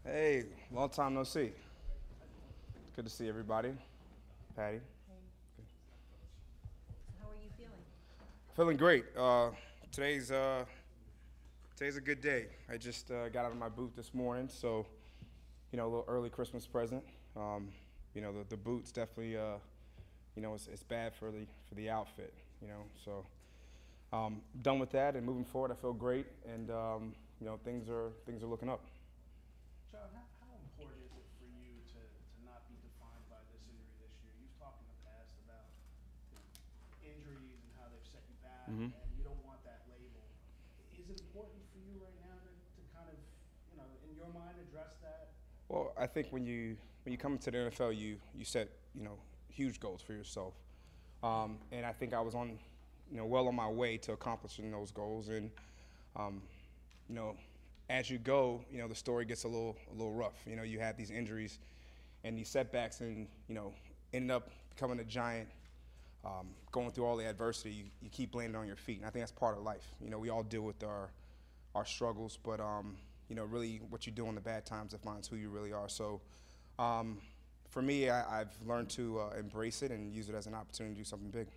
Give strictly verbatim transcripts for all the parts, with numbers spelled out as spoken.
Hey, long time no see. Good to see everybody. Patty. Hey, so how are you feeling? Feeling great. Uh, today's uh, today's a good day. I just uh, got out of my boot this morning, so you know, a little early Christmas present. Um, you know, the, the boots definitely, uh, you know, it's, it's bad for the for the outfit. You know, so um, done with that and moving forward. I feel great, and um, you know, things are things are looking up. John, how, how important is it for you to, to not be defined by this injury this year? You've talked in the past about you know, injuries and how they've set you back, Mm-hmm. and you don't want that label. Is it important for you right now to, to kind of, you know, in your mind, address that? Well, I think when you when you come into the N F L, you you set you know huge goals for yourself, um, and I think I was on you know well on my way to accomplishing those goals. And um, you know, as you go, you know the story gets a little a little rough. You know, you had these injuries and these setbacks, and you know ended up becoming a giant. Um, going through all the adversity, you, you keep landing on your feet, and I think that's part of life. You know, we all deal with our our struggles, but um, you know, really, what you do in the bad times defines who you really are. So, um, for me, I, I've learned to uh, embrace it and use it as an opportunity to do something big.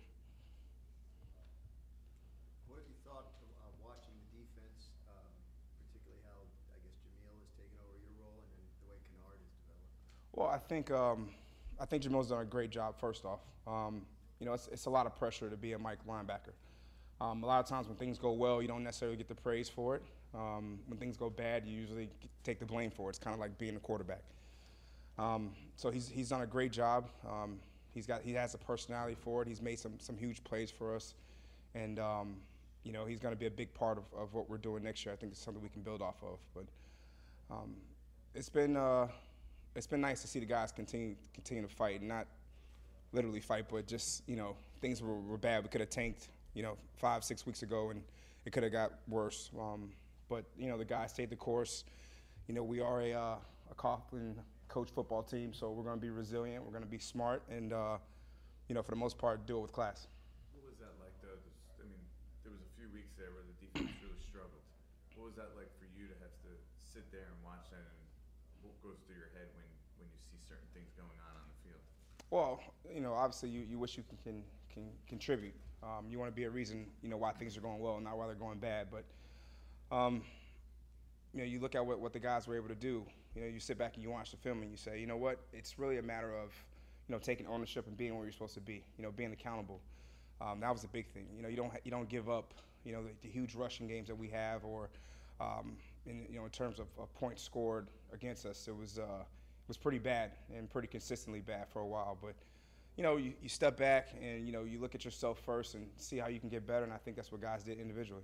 What have you thought of uh, watching the defense, um, particularly how I guess Jamil has taken over your role, and then the way Kennard has developed? Well, I think um, I think Jamel's done a great job. First off, um, you know, it's, it's a lot of pressure to be a Mike linebacker. Um, a lot of times when things go well, you don't necessarily get the praise for it. Um, when things go bad, you usually take the blame for it. It's kind of like being a quarterback. Um, so he's he's done a great job. Um, he's got he has a personality for it. He's made some some huge plays for us, and um, you know he's going to be a big part of, of what we're doing next year. I think it's something we can build off of. But um, it's been uh, it's been nice to see the guys continue continue to fight, and not literally fight, but just you know things were, were bad. We could have tanked you know five six weeks ago, and it could have got worse. Um, but you know the guys stayed the course. You know we are a uh, a Coughlin coach football team, so we're going to be resilient. We're going to be smart, and uh, you know for the most part, do it with class. What was that like, though? This- I mean, there was a few weeks there where the defense really struggled. What was that like for you to have to sit there and watch that, and what goes through your head when, when you see certain things going on on the field? Well, you know, obviously, you, you wish you can can, can contribute. Um, you want to be a reason, you know, why things are going well, not why they're going bad. But um, you know, you look at what, what the guys were able to do. You know, you sit back and you watch the film and you say, you know what, it's really a matter of, you know, taking ownership and being where you're supposed to be. You know, being accountable. Um, that was a big thing. You know, you don't you don't give up. You know, the, the huge rushing games that we have, or um, in you know, in terms of, of points scored against us, it was uh, it was pretty bad and pretty consistently bad for a while. But you know, you, you step back and you know you look at yourself first and see how you can get better. And I think that's what guys did individually.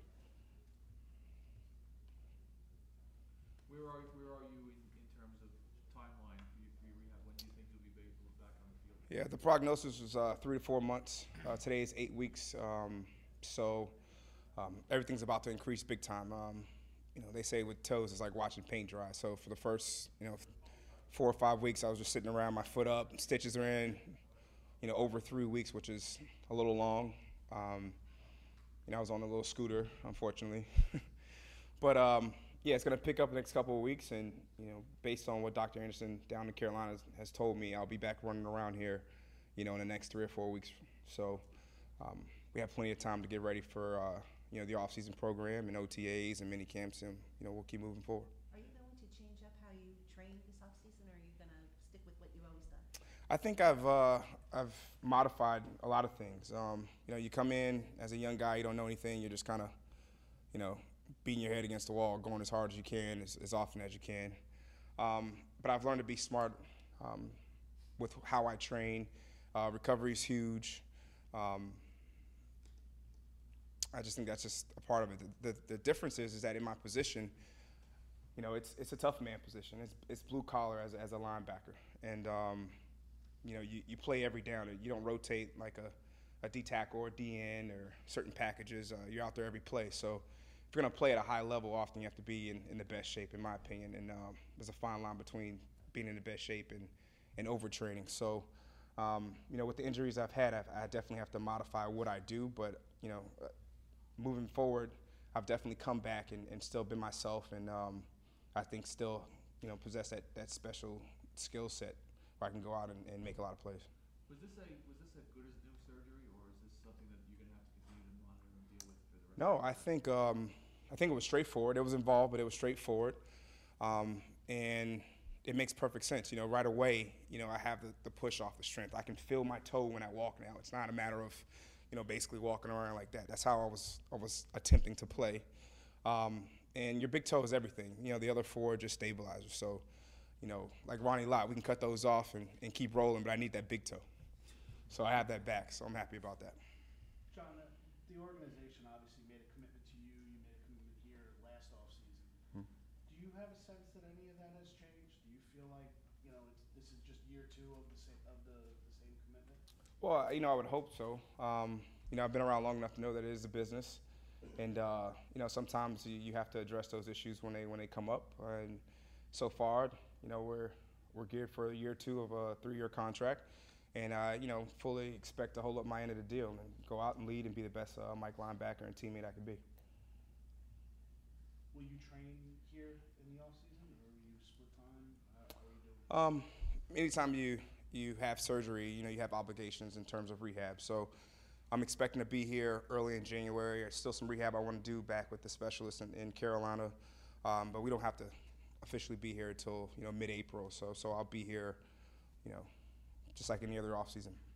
Where are where are you in, in terms of timeline for, you, for your rehab? When do you think you'll be able to back on the field? Yeah, the prognosis was uh, three to four months. Uh, today is eight weeks. Um, so um, everything's about to increase big time. Um, you know, they say with toes, it's like watching paint dry. So for the first, you know, four or five weeks, I was just sitting around, my foot up, stitches are in. You know, over three weeks, which is a little long. Um, you know, I was on a little scooter, unfortunately. But um, yeah, it's going to pick up the next couple of weeks, and you know, based on what Doctor Anderson down in Carolina has, has told me, I'll be back running around here, you know, in the next three or four weeks. So um, we have plenty of time to get ready for uh, you know the off-season program and O T As and mini camps, and you know we'll keep moving forward. Are you going to change up how you train this offseason, or are you going to stick with what you've always done? I think I've uh, I've modified a lot of things. Um, you know, you come in as a young guy, you don't know anything, you're just kind of, you know, beating your head against the wall, going as hard as you can, as, as often as you can. Um, but I've learned to be smart um, with how I train. Uh, recovery is huge. Um, I just think that's just a part of it. The, the, the difference is, is that in my position, you know, it's it's a tough man position. It's it's blue collar as, as a linebacker, and um, you know, you, you play every down. You don't rotate like a, a D tackle or D N or certain packages. Uh, you're out there every play. So if you're going to play at a high level, often you have to be in, in the best shape, in my opinion. And um, there's a fine line between being in the best shape and, and overtraining. So, um, you know, with the injuries I've had, I've, I definitely have to modify what I do. But, you know, uh, moving forward, I've definitely come back and, and still been myself. And um, I think still you know, possess that, that special skill set where I can go out and, and make a lot of plays. Was this a, was this a good as new surgery, or is this something that you're gonna have to continue to monitor and deal with for the rest No, of I think um, I think it was straightforward. It was involved, but it was straightforward, um, and it makes perfect sense. You know, right away, you know, I have the, the push off the strength. I can feel my toe when I walk now. It's not a matter of, you know, basically walking around like that. That's how I was I was attempting to play. Um, and your big toe is everything. You know, the other four are just stabilizers. So, you know, like Ronnie Lott, we can cut those off and, and keep rolling, but I need that big toe. So I have that back, so I'm happy about that. John, uh, the organization obviously made a commitment to you. You made a commitment here last offseason. Hmm. Do you have a sense that any of that has changed? Do you feel like, you know, it's, this is just year two of the same, of the, the same commitment? Well, you know, I would hope so. Um, you know, I've been around long enough to know that it is a business, and uh, you know, sometimes you, you have to address those issues when they when they come up. Uh, and so far, you know, we're we're geared for year two of a three-year contract, and uh, you know, fully expect to hold up my end of the deal and go out and lead and be the best uh, Mike linebacker and teammate I can be. Will you train here in the offseason, or will you split time? How, how are you doing? Um, anytime you you have surgery, you know, you have obligations in terms of rehab. So I'm expecting to be here early in January. There's still some rehab I want to do back with the specialist in, in Carolina, um, but we don't have to officially be here until, you know, mid-April. So so I'll be here, you know, just like any other offseason.